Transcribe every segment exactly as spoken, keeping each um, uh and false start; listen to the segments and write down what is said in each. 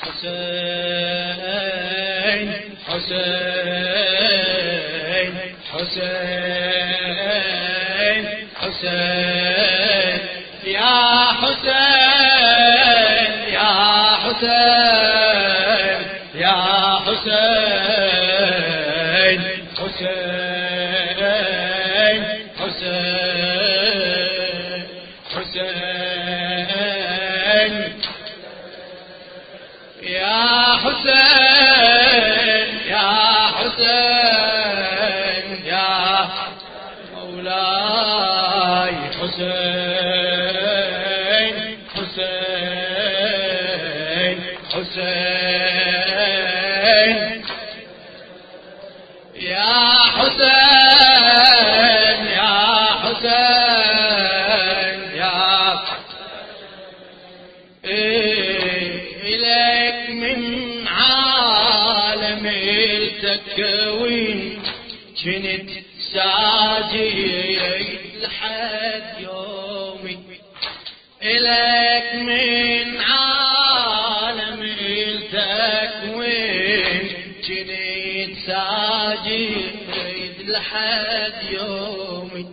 حسين حسين حسين حسين يا حسين يا حسين يا حسين حسين حسين حسين يا حسين يا حسين يا مولاي حسين حسين حسين يا حسين يا حسين يا إليك من عالم التكوين كنت ساجد لحد يومي إليك من عالم التكوين كنت ساجد لحد يومي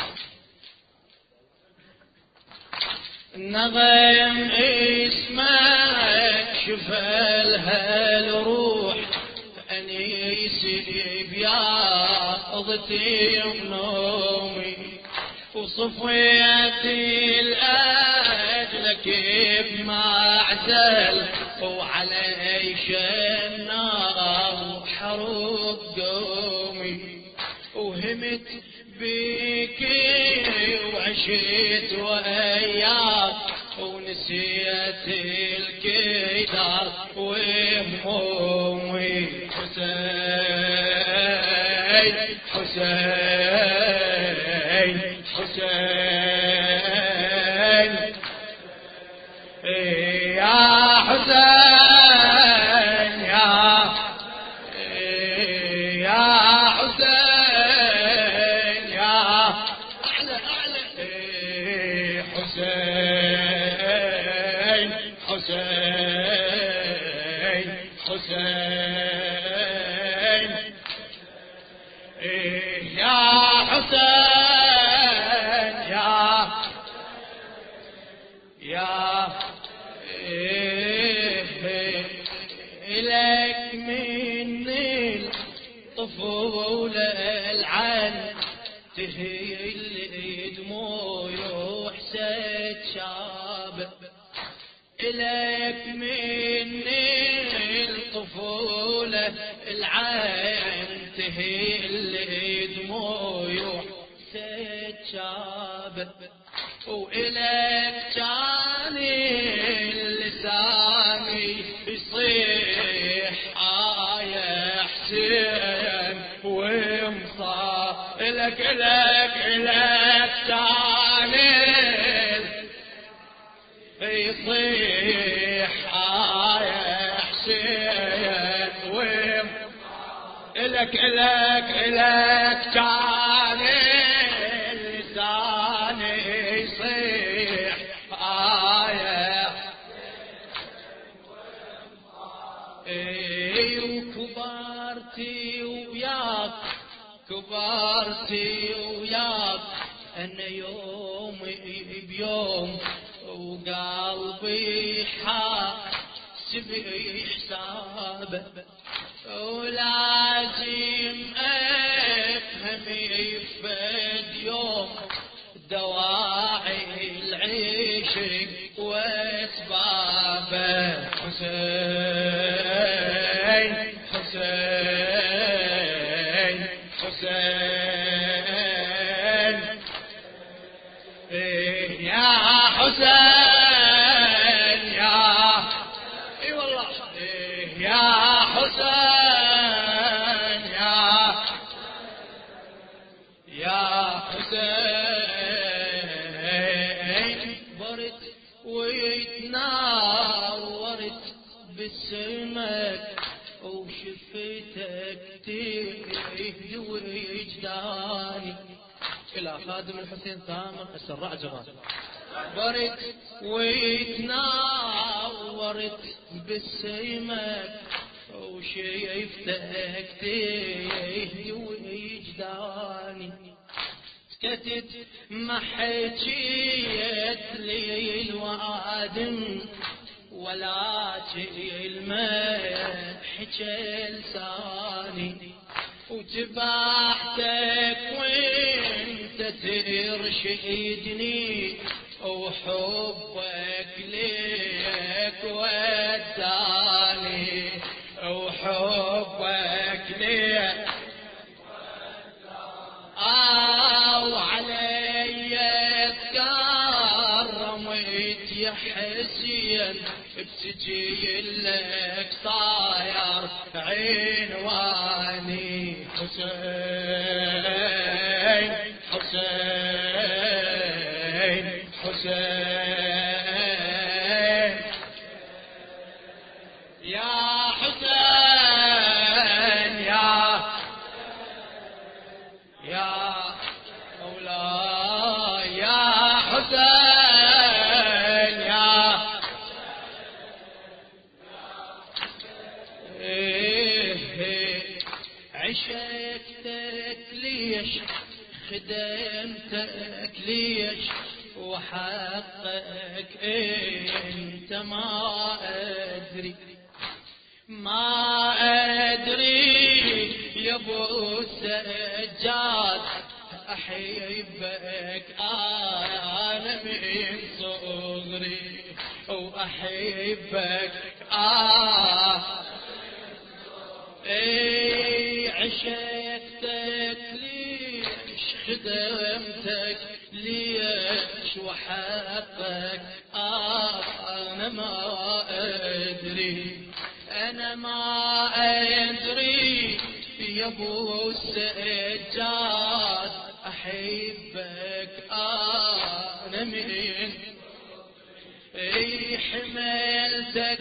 نغم اسمك شفلها الروح أنيسي بياضتي بنومي وصفيتي لأجلك بمعزل وعليش النار وحروب قومي وهمت بيكي وعشت وياك ونسيت الكدار وهمومي حسين حسين حسين يا حسين يا يا حسين يا أعلى أعلى حسين حسين حسين يا حسين يا يا إليك من الطفولة العن تهيل دموع وحسد شاب إليك من الطفولة العن تهيل دموع وحسد شاب وإليك كان اللساني يصيح يا حسين ومصا إلك إلك إلك كان يصيح يا حسين ومصا إلك إلك إلك كان اللساني يصيح آية إيه وكبرتي وياك كبرتي وياك أنا يوم بيوم وقلبي حاسب حسابه ولازم أفهم يفد يوم دواعي العشق واسبابه حسين حسين حسين يا حسين يا اي والله يا حسين يا يا حسين برد ويتناورت بسمك وشفتك تهدي وجداني إلى خادم الحسين تامر السراع جمال برد ويتناورت بالسيمك وشيفتك تهدي وجداني سكتت ما حكيت لي الوادم ولا كلمة حكى لساني وتبعتك وانت ترشدني وحبك ليك وداني وحبك ليك آه وعلي تكرمت يا حسين بسجيلك صاير عنواني حسين حسين حسين يا حسين يا يا مولاي يا حسين يا عشقتك ليش خدمتك ليش وحقك انت ما ادري ما ادري يا ابو السجاد احبك انا من صغري واحبك آه اي عشقتك ليش خدمتك ليش وحقك آه انا ما ادري انا ما ادري يا ابو السجاد احبك آه انا من اي حملتك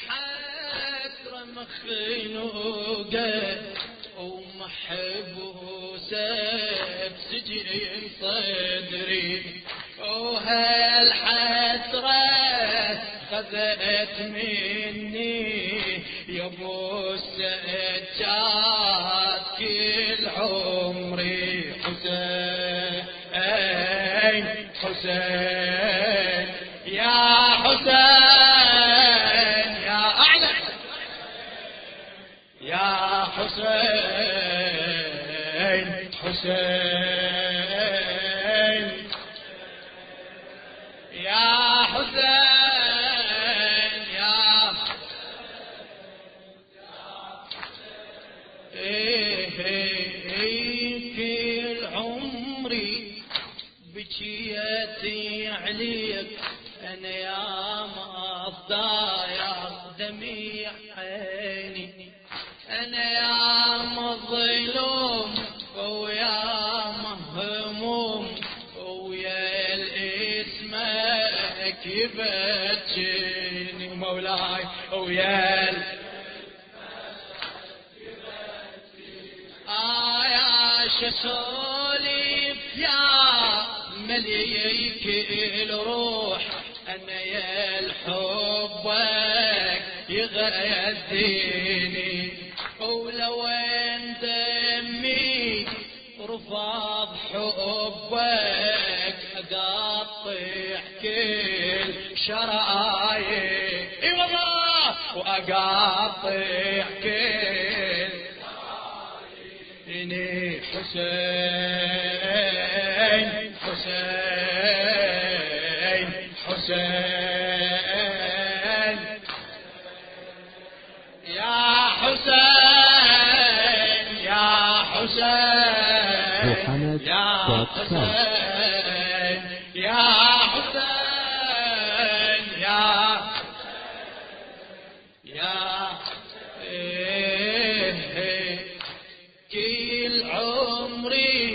مخنوقة ومحبوسة بسجن صدري وهالحسرة خذت مني يا ابو السجاد كل عمري حسين حسين يا حسين يا أعلى يا حسين حسين يا حسين يا ايه ايه كل عمري بكيتي عليك انا يا ما ضايع دمي عيني أنا يا مظلوم ويا مهموم ويا الاسمك يبكيني مولاي ويا آه يا شسوليف يا مليك الروح أنا يا الحبك يغذيني ولو ان دمي رفض حبك اقطع كل شرايين اي والله واقطع كل شراييني حسين حسين حسين يا حسين يا حسين يا حسين يا حسين يا يا إيه كل عمري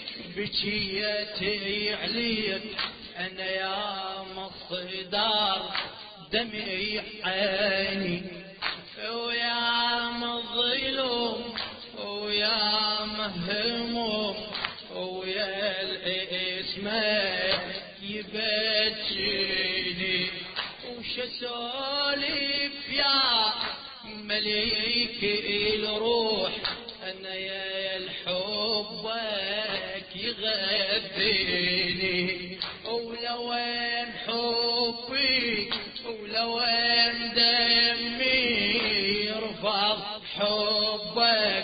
بكيتي عليك أنا يا مصدر دمي عيني ويا مظلوم ويا مهموم ويا الاسمك يبكي عليك الروح أنا يا الحبك يغذيني، ولوين حبي ولوين دمي يرفض حبك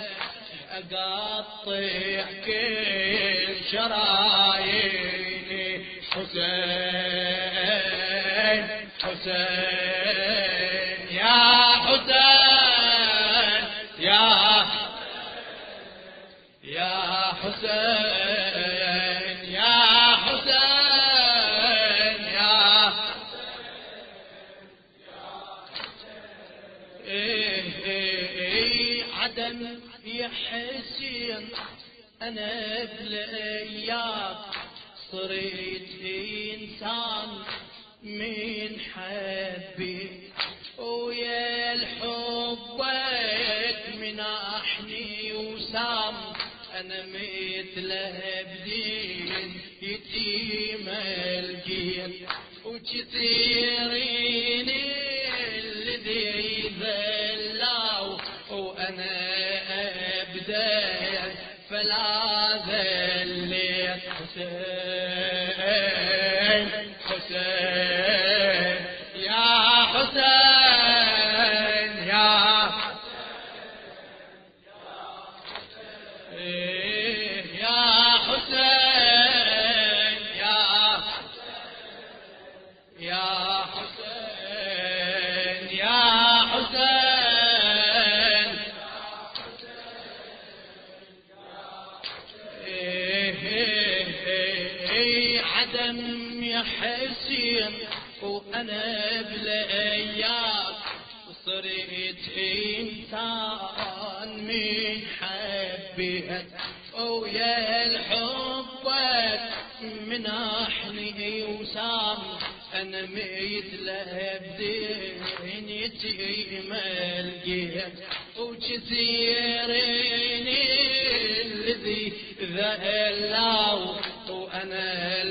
أقطع كل شراييني. حسين حسين يا حسين يا يا حسين يا حسين يا إيه إيه إيه عدن يا حسين أنا بلياك صرت إنسان من حبي، ويا الحبك منحني وسام أنا مثله بدين يتيم الجيل، وكثيرين الذي ذلاو وأنا أبدا فلا ذليت. حسين حسين يا حسين يا إيه يا حسين يا يا حسين يا حسين إيه إيه إيه عدم يا حسين وأنا بلياك صرت إنسان من حبك، ويا الحبك منحني وسام أنا مثله بدين يتيم الجيل، وكثيرين الذي ذلاو وأنا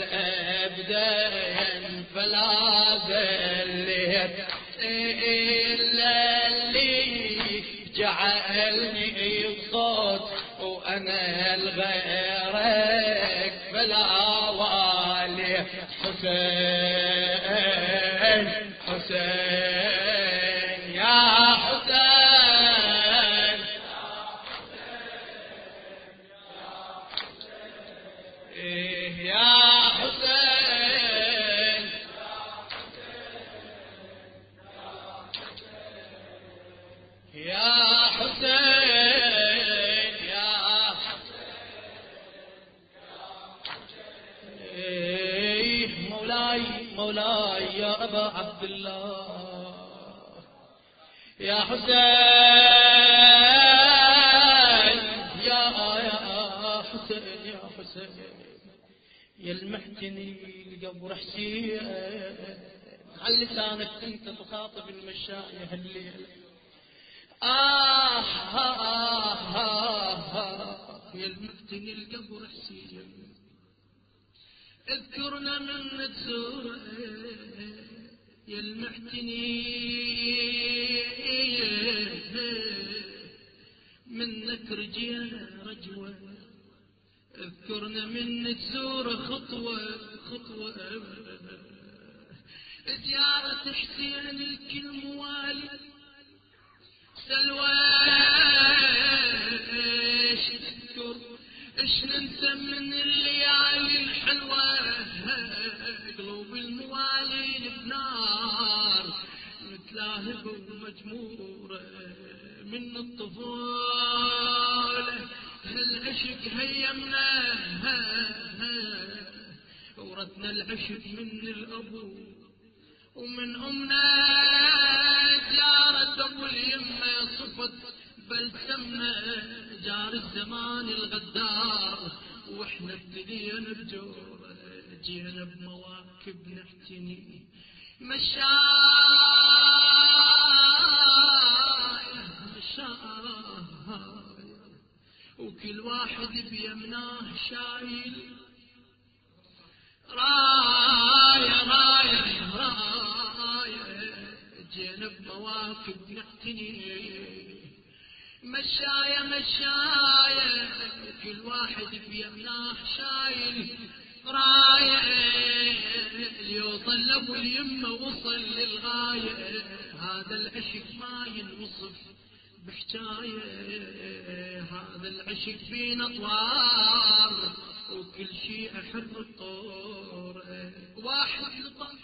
الأبدان فلا ذليت، إلا اللي جعلني بصوت وأنا الغيرك فلا والي. حسين حسين يا حسين إيه يا حسين يا حسين يا إيه مولاي مولاي يا أبا عبد الله يا حسين يا يا حسين يا حسين يلمحتني القبر حسين على لسانك انت تخاطب المشايخ الليل. آه آه آه آه يلمحتني القبر حسين اذكرنا من تزور يلمحتني منك رجينا رجوة اذكرنا من تزور خطوة خطوة زيارة حسين الكل موالي سلوى ايش تذكر ايش ننسى من الليالي الحلوة قلوب الموالين بنار متلاهبة ومجمورة من الطفولة العشق هيمنا ورثنا العشق من الأبو ومن أمنا جارة أبو اليمة صفت بلسمنا جار الزمان الغدار واحنا ابتدينا بجور جينا بمواكب نحتني مشاية مشاية وكل واحد بيمناه شايل راية راية راية جينا بمواكب نعتني. مشاية مشاية كل واحد بيمناه شايل راية، ليوصل ابو اليمة وصل للغاية. هذا العشق ما ينوصف بحكاية، هذا العشق فينا طوار وكل شيء احر الطور. واحد لطف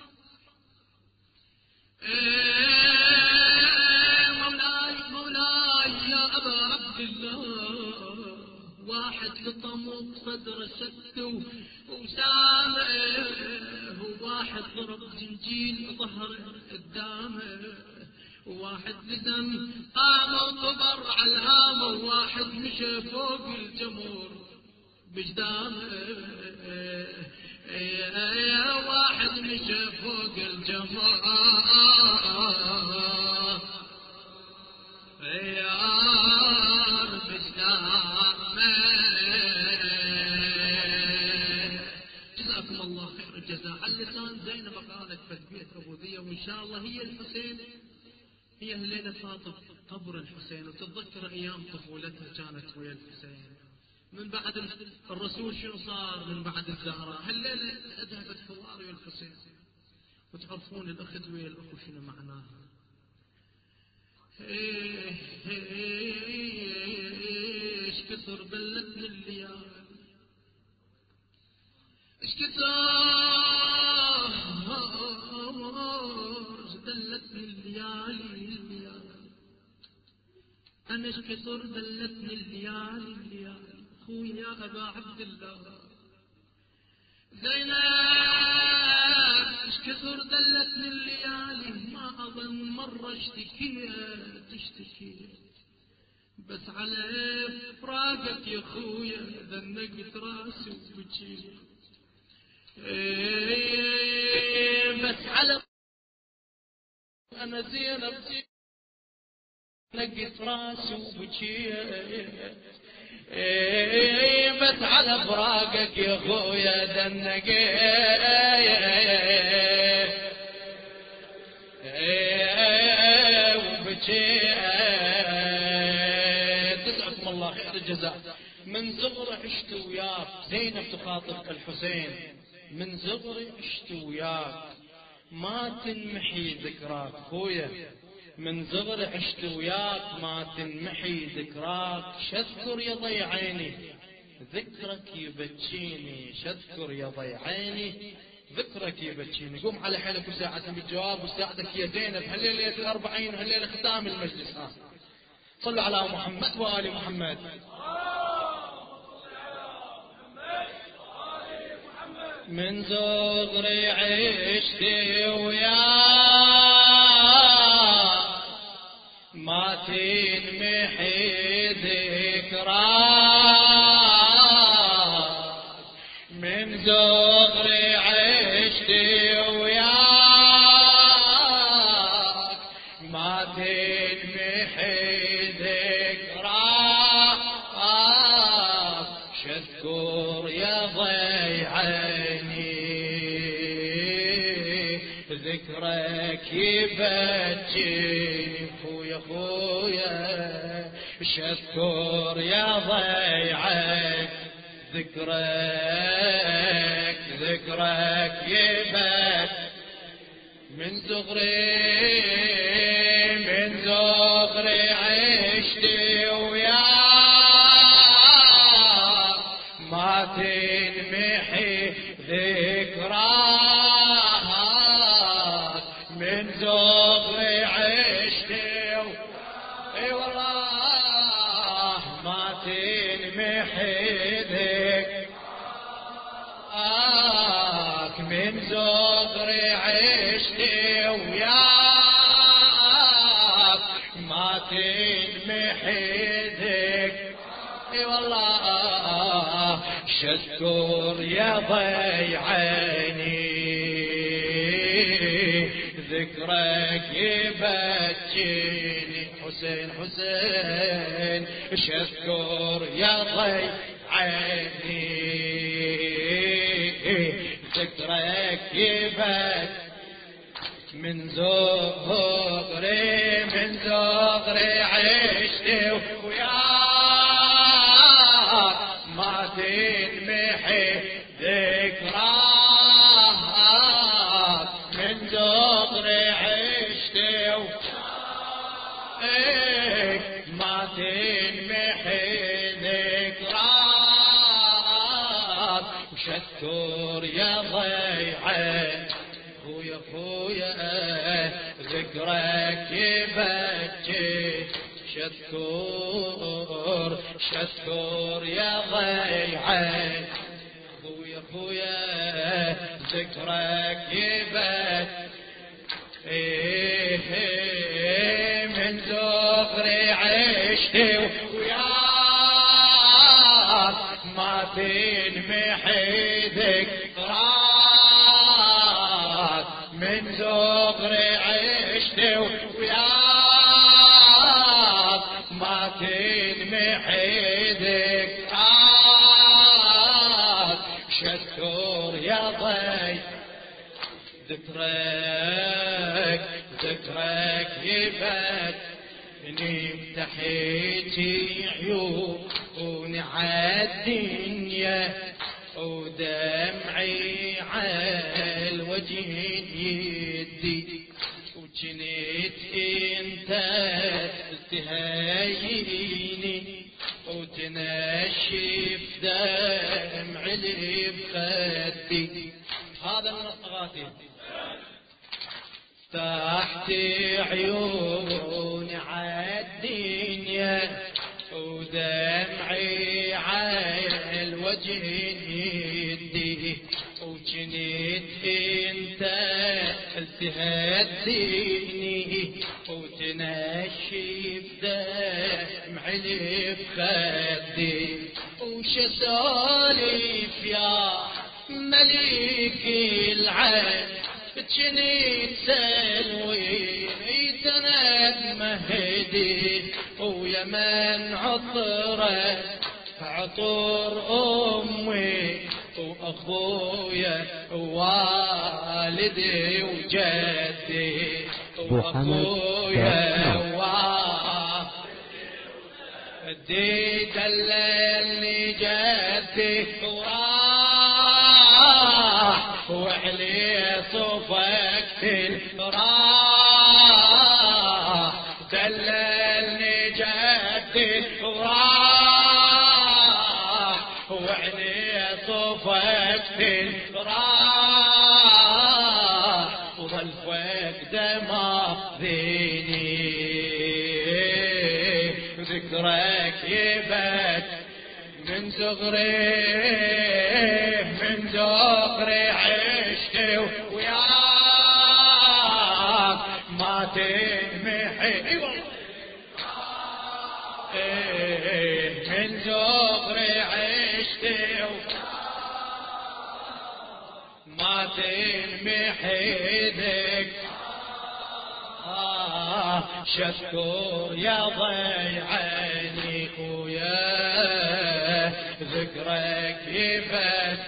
مولاي مولاي يا ابا عبد الله، واحد لطم بصدره سد وسامه، وواحد ضرب زنجيل ظهره قدامه، وواحد لزم قام وطبر على الهامه، وواحد مشى فوق الجمر بجدامه. يا واحد مشى فوق الجمر يا بجدامه. جزاكم الله خير الجزاء. على لسان زينب قالت بيت ابو ذيه، وان شاء الله هي الحسين، هي الليله فاطمه قبر الحسين، وتتذكر ايام طفولتها كانت ويا الحسين. من بعد الرسول شنو صار من بعد الزهراء؟ هالليله اذهبت حوار ويا الحسين، وتعرفون الاخذ ويا الاخو شنو معناها. ايش كثر بلتني الليالي، ايش كثر دلتني الليالي الليالي، انا ايش كثر دلتني الليالي الليالي. اخوي يا ابا عبد الله زينب ايش كثر دلتني الليالي، ما اظن مره اشتكيت تشتكي، بس على فراقك يا اخويا ذنقت راسي وبكيت. بس على انا زينب نقت راسي وبكيت، بس على فراقك يا اخويا دنقت وبكيت. جزاكم الله خير الجزاء. من صغري عشت وياك، زينب تخاطب الحسين، من صغري عشت وياك ما تنمحي ذكراك خويا، من صغري عشت وياك ما تنمحي ذكراك. شذكر يا ضي عيني ذكرك يبكيني، شذكر يا ضي عيني ذكرك يبكيني. قوم على حيلك وساعدني بالجواب، وساعدك يا زينب هالليله الأربعين وهالليله ختام المجلس. ها صلوا على محمد وآل محمد. من صغري عشت وياك ما تنمحي ذكراك، من صغري عشت وياك ما تنمحي ذكراك. شذكر يا ضي عيني ذكرك يبكيني خويا خويا، شذكر يا ضي عيني ذكرك ذكرك يبكي. من صغري من صغري عشت وياك ما تنمحي ذكراك، من صغري عشت اي والله ما تنمحي ذكراك، من صغري عشت وياك ما تنمحي ذكراك. اي والله شذكر يا ضي عيني ذكرك يبكيني. حسين حسين شذكر يا ضي عيني ذكرك يبكي، من زغري من زغري عشت وياك ما تنمحي ذكراك من زغري عشت وياك ما تنمحي ذكراك وشكر يا ضيعه خويا خويا ذكرك يبكي شكر شكر يا ضيعه خويا خويا ذكرك يبكي من زغري عشت وياك ما تنمحي ذكراك من زغري عشت وياك ما تنمحي ذكراك شكر يا ضي ذكرك ذكرك يبت امتحيتي عيوني عالدنيا ودمعي عالوجه يدي وجنيت انت تهايني وتنشف دمع اللي بخدي. هذا من الصغاتي تحت عيوني عالدنيا ودمعي عالوجه يدي وجنيت انت تهديني وتنشف دمع اللي بخدي. وش اسولف يا مليك العين جنيت سلوي تند مهدي ويا من عطره عطور امي واخويا ووالدي وجدي واخويا ووالدي دللني جدي وراح وعلي صفقت الراح دللني جدي وراح وعلي صفقت الراح وظل فقد ماضيني ذكرك يبت من صغري من صغري عشت وياك ما تنمحي من صغري عشت ما تنمحي ذك شكر يا ضيعيني خويا ذكرك يبت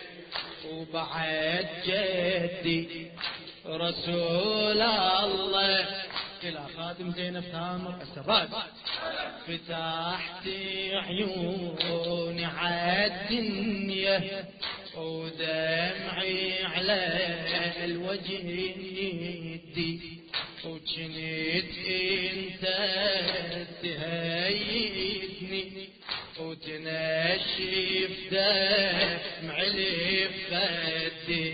وبعد جدي رسول الله إلى خادم زينب تامر السراج فتحت عيوني عالدنيا ودمعي على الوجه يدي وجنيت انت تهيدني وتنشف دمع اللي بخدي.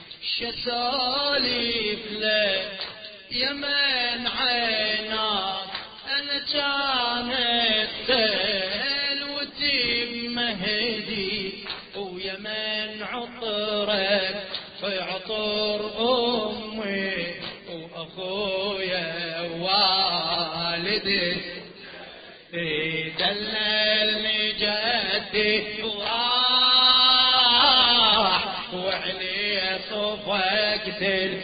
شسالف لك يا من عيناك انا كانت سلوتي بمهدي ويا من عطرك عطر امي واخويا والدي دللني جدي وراح وعلي صفقت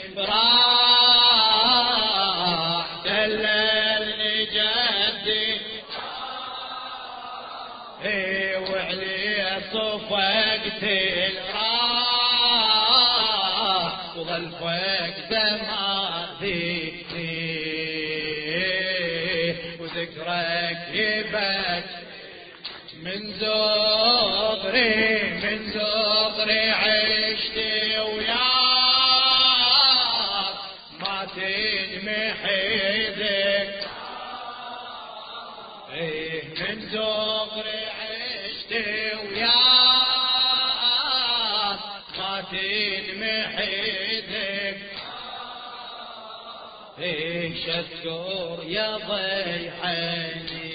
الراح دللني جدي وعلي صفقت الراح وظل فقد ما ذكرك يبك من زغري من زغري عشت وياك ما تنمحي ذكرك ايه من زغري عشت وياك ما تنمحي ذكرك ايش اذكر يا ضي عيني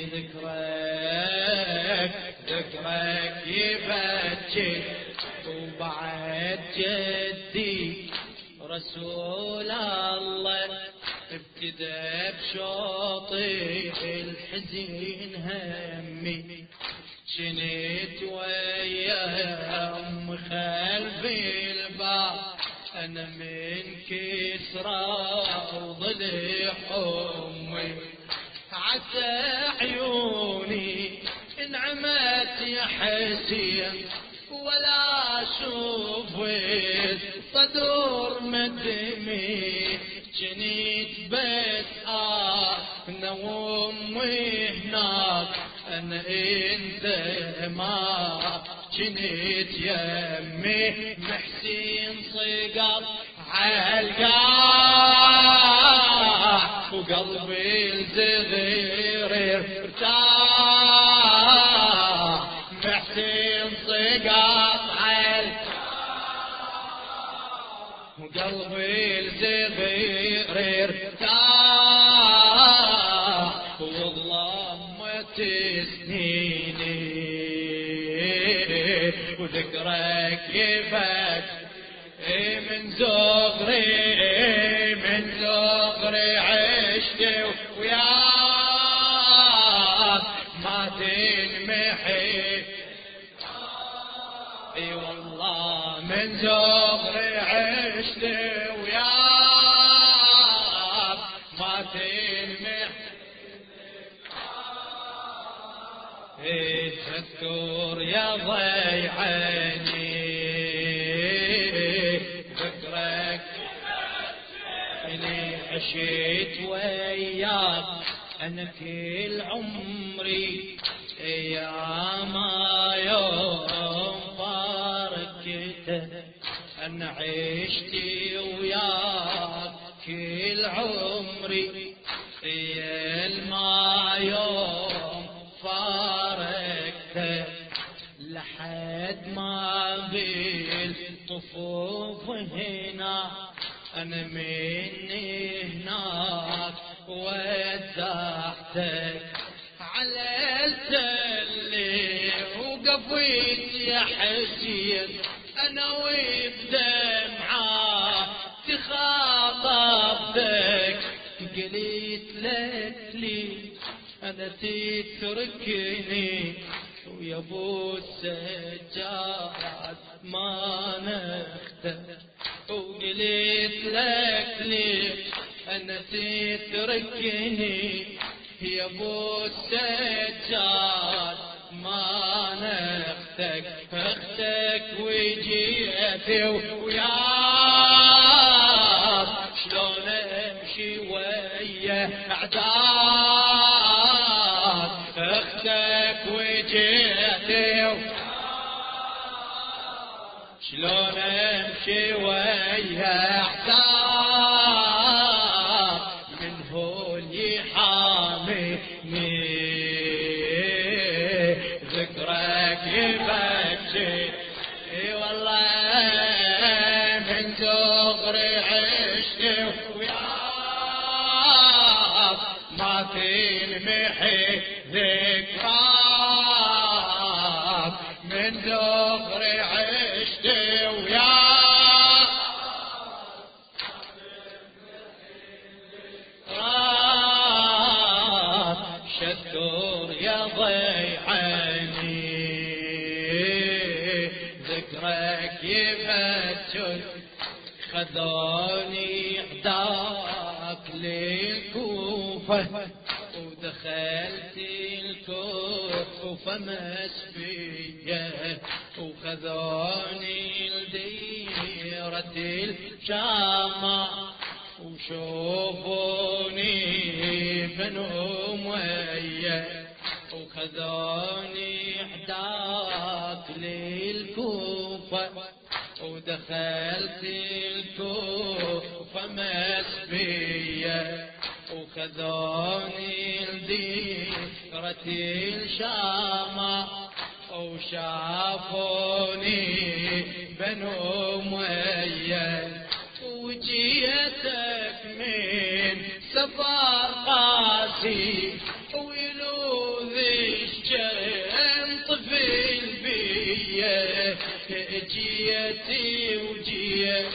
ذكرك ذكرك يبكي وبعد جدي رسول الله ابتدى بشوطي الحزين همي جنيت ويا ام خلفي الباب أنا من كسرى وضلع أمي عسى عيوني انعمت يا حسين ولا أشوف صدور مدمي جنيت بس أنا وأمي هناك أنا أنت ما جنيت يمي محسين صقر عالقاع وقلبي الصغير ارتاح محسين صقر عالقاع وقلبي الصغير ارتاح وظلمت سنيني وذكرك يبك من زغري من زغري عشت وياك ما تنمحي اي والله من زغري عشت وياك ما تنمحي تذكر يا ضي عيني ذكرك اني عشت وياك انا كل عمري يا ما يوم فارقته انا عشت وياك كل عمري يا ما يوم فارقته لحد ما بالطفوف هنا أنا مني هناك ودعتك على التل وقفيت يا حسين أنا وبدمعة تخاطبتك قلت لك لي أنا تتركني ويا ابو السجاد ما نختم وقلت لك لي أنا تتركني يا ابو السجاد ما نختك اختك وجيتي وياك شلون امشي ويا اعداد اختك وجيتي شلون امشي ويا اعداد من هو اللي حاميني ذكرك يبكي اي والله من صغري عشت وياك ما تنمحي ذكراك من صغري عشت وياك شكر يا ضي عيني ذكرك يفتش خذوني عداك للكوفة ودخلت الكوفة مسبية وخذوني لديرة الجامع وشوفوني بنوم وخذوني حداك للكوفة ودخلت الكوفة مسبية وخذوني لديرة الشام وشافوني بنو أمية وجيتك من سفر قاسي ويلوذ الشم طفل بيه جيتي وجيت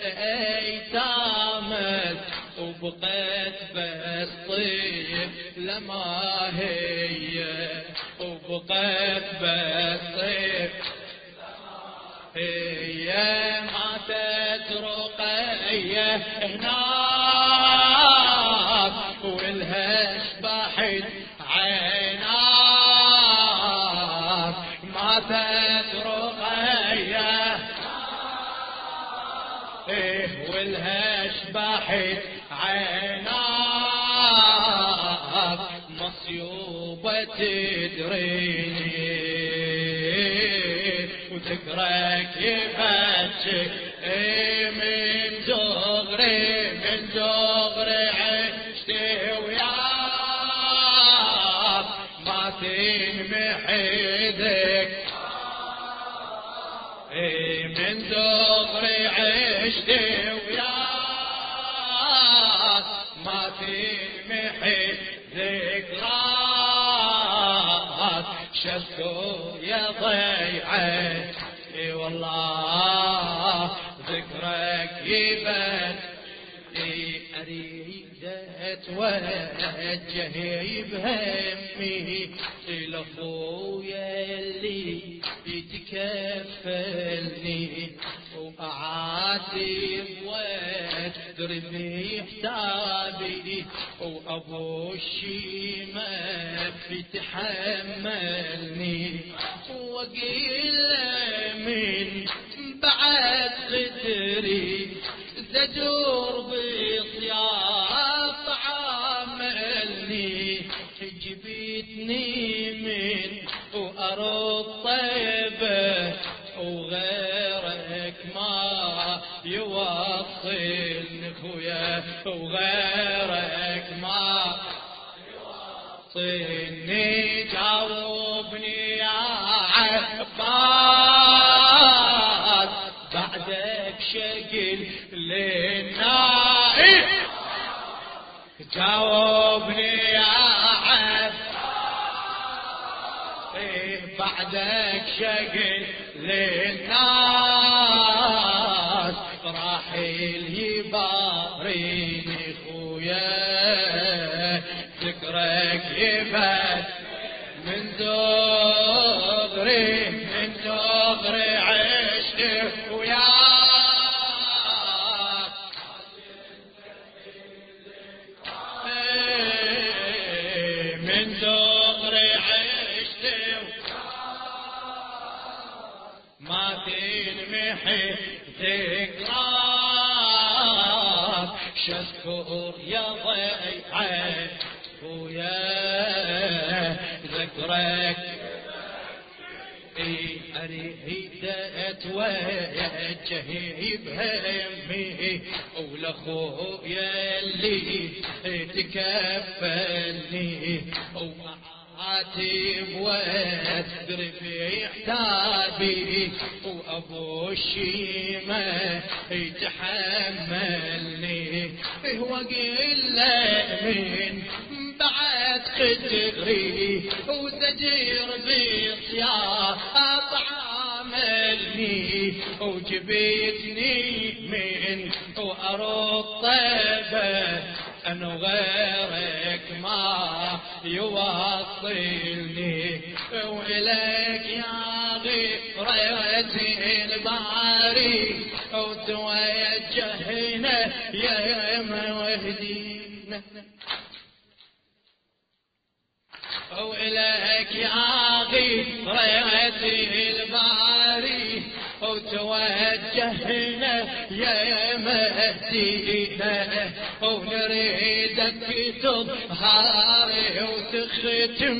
ايتامك وبقيت بس طيب لما هي وبقيت بس طيب هي ماتت رقية هناك والها اشبحت عيناك ماتت رقية ايه والها اشبحت عيناك مصيوبة تدريني وذكرك يبكي ايه من دغري من دغري عشت وياك ما تنمحي ذك ايه من دغري عشت وياك ما تنمحي ذكراك شفتو يا ضيعي اي والله ذكرك يبان اي اريد اتوجه بهمي الى اخويا اللي يتكفلني واعاتب وادري في حسابي وابو الشيمه يتحملني وقيل من بعد قدري زجور بصياط عاملني جبتني من وأرض طيبة وغيرك ما يوصلني خويا وغيرك ما يوصلني جاوبني يا عباس بعدك شكل للنائب جاوبني يا عباس بعدك شكل للناس راحل يباريني خويا ذكرك يبات من دغري من دغري عشت وياك من دغري عشت ما تنمحي ذكراك شكر يا ضيعي ويا ذكرك اي اريد اتوجه بهمي ولاخويا اللي تكفلني عاتب وادري في حسابي وابو الشيمه يتحملني وقيل من بعد قدري وزجير بصياط عاملني وجبتني من وارض طيبه أنا غيرك ما يوصلني وإليك يا غيرة الباري وتوجهنا يا موهدينا وإليك يا غيرة الباري وتوجهنا يا مهدينا ونريدك تظهري وتختم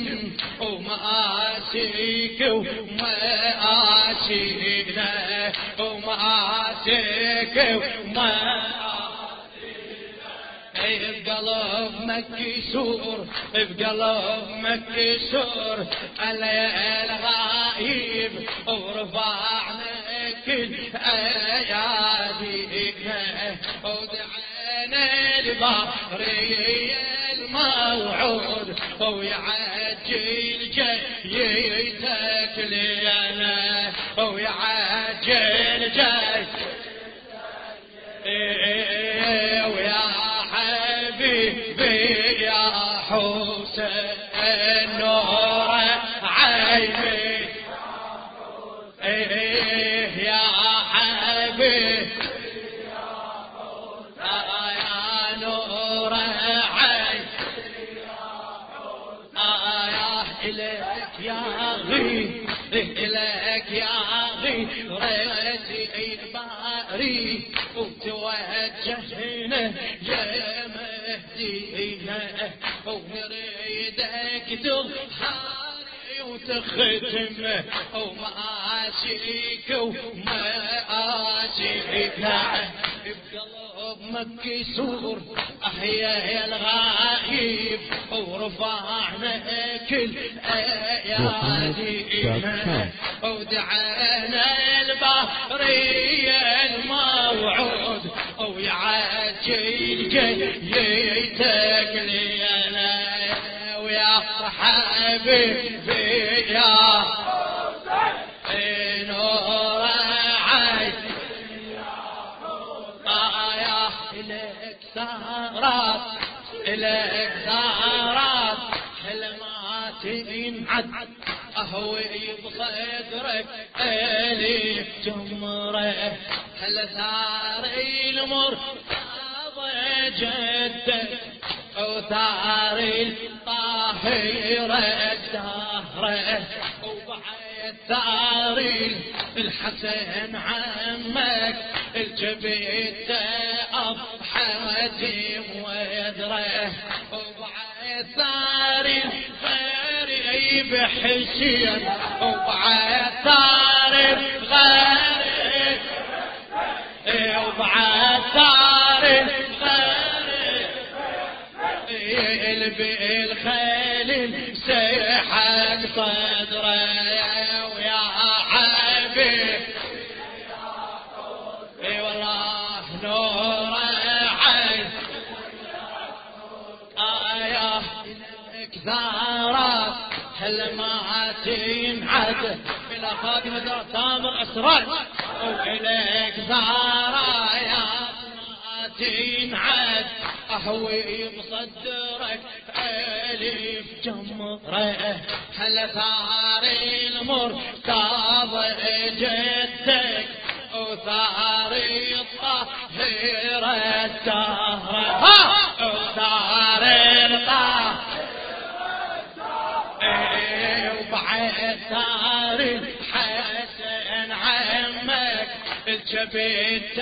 ومآسيك ومآسينا ومآسيك ومآسينا بقلب مكسور بقلب مكسور الليل غايب ورفعنا كل ايادينا ودعينا البحري الموعود ويعجل جيتك لنا ويعجل جيتك ويا حبيبي يا حسين نور عيني يا حبيبي يا نور عيني إليك يا غي إليك يا غي ريتي الباري وتوجهنا يا مهدينا ونريدك تظهري وتختم ومآسيك ومآسينا بقلب مكسور أحيا الغايب ورفعنا كل أيادينا ودعانا البحري الموعود ويعجل جيتك لنا ويا حبيبي يا نور عيني يا إليك سهرات إليك سهرات حلمات ينعد أهوي بصدرك أليف جمرة هل ثاري المر جدك وثاري الطاهرة الدهرة وبعد ثاري الحسن عمك الجبيت أضحى ويدره وبعد ثاري الغريب حسين وبعد ثاري الغريب وبعد ثاري الغريب بالخيل سيحك صدره ويا حبيب اي والله نور عين آية كثارات هل ما تنعد إلى خادم دار تامر أسرار وإليك ثرايات ما تنعد أهوي بصدرك ألف جمرة هل ثاري المرتضى جدك وثاري الطاهرة الدهرة وثاري الطاهرة وبعد ثاري الحسن عمك الجبيت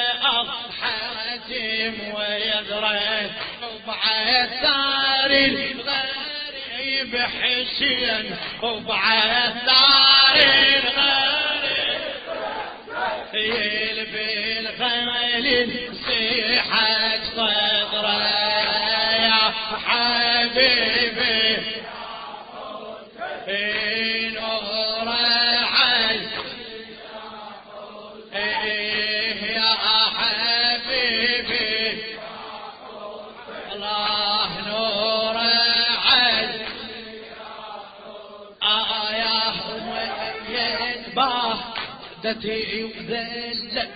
أضحى ويدرك وبعد ثاري الغريب حسين وبعد ثاري الغريب يلبي الخيل صيحك صدره يا حبيبي نور عين يا حبيبي الله نور عين آية وين باهدتي وذلت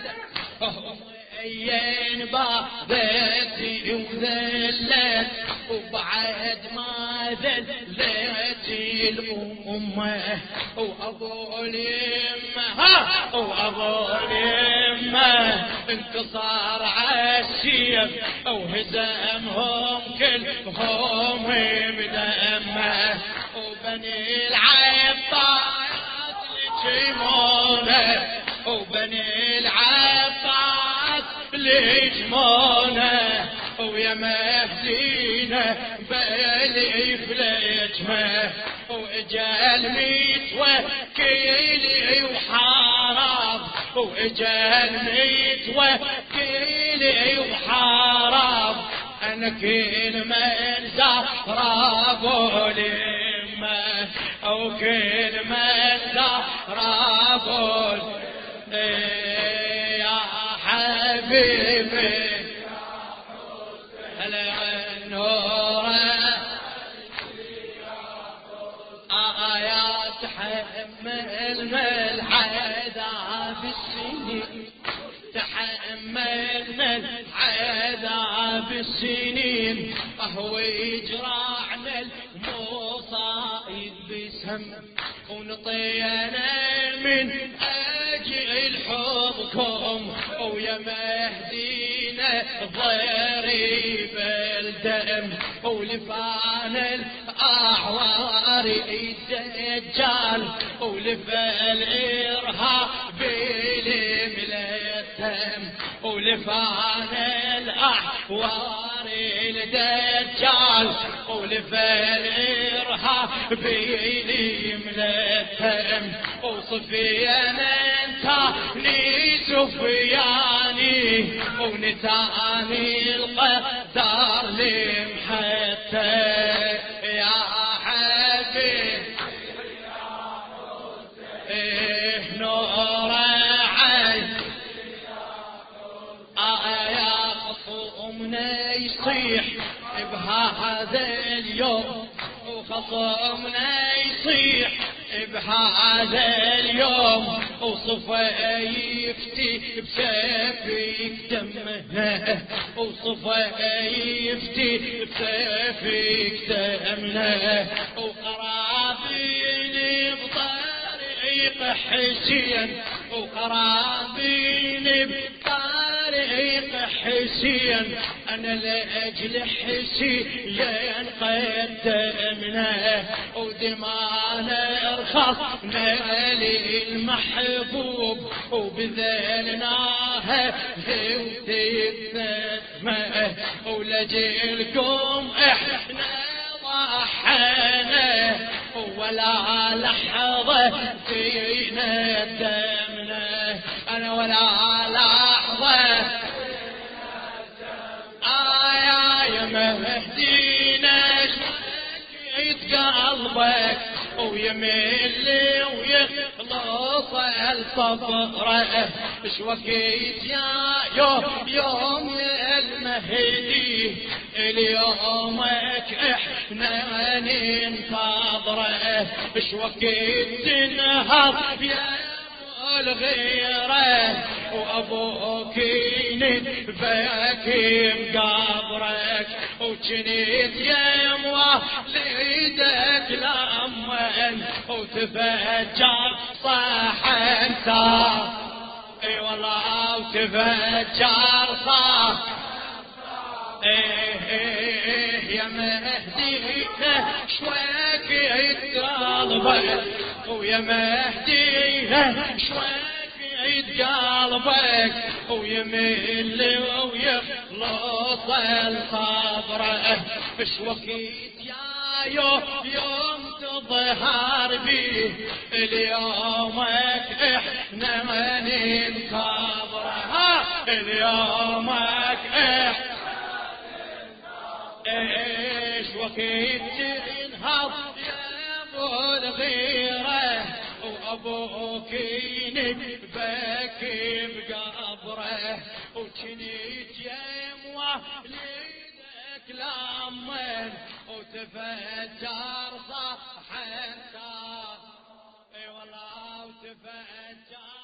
وين باهدتي وذلت وبعد ما ذلتي الأمة وأبو اليمة وأبو اليمة انتصار عالسيف وهزمهم كلهم بدمه وبني العباس لجمونه وبني العباس لجمونه ويا ويا مهدينا بالي فلجمه واجا المتوكل وحارب واجا المتوكل وحارب انا كل من زهرب ولمه او كل من زهرب يا حبيبي هلا نوره آيات تحمل من عذاب السنين تحمل من عذاب السنين هو يجرعنا المصائب بسهم ونطينا من أجل حبكم ويا مهدينا ضريب الدم ولفانا الأعوار الدجال ولفا الإرهاب بالملتم ولفانا الأعوار الدجال ولفا الإرهاب بالملتم وصفيانا انتاني سفياني ونتاني القدر لمحتى يا حبيب إيه نور عين آيا خصومنا يصيح بهذا اليوم وخصومنا يصيح بهذا اليوم وصفا يفتي بسيفك دمنا وصفا يفتي بسيفك دمنا وقرابين بطريق حسين وقرابين بطريق حسين أنا لأجل حسين قدمنا ودمانا ارخصنا للمحبوب وبذلناها وتبتسمه ولجلكم احنا ضحينا ولا لحظة فينا دمنا أنا ولا لحظة آيا يا مهدينا قلبك ويمل ويخلص الصبر شوكيت يا يوم يوم يا المهدي اليومك احنا ننتظره شوكيت تنهض يا الغيره وابوك ينبكي مقابرك وجنيت يا مواليدك لمن وتفجر صح انت اي والله وتفجر صح ايه ايه يا مهدينا شويك يتقلبك ويا مهدينا شويك يتقلبك ويمل ويخلص الصبر مش وقت يا يوم يوم تظهر بيه اليومك احنا ما ننتظرها اليومك احنا ايش وقت ينهض يا ابو الغيره وابوك ينبكي بقبره وجنيت يا مواليدك لمن وتفجر صح انت اي والله وتفجر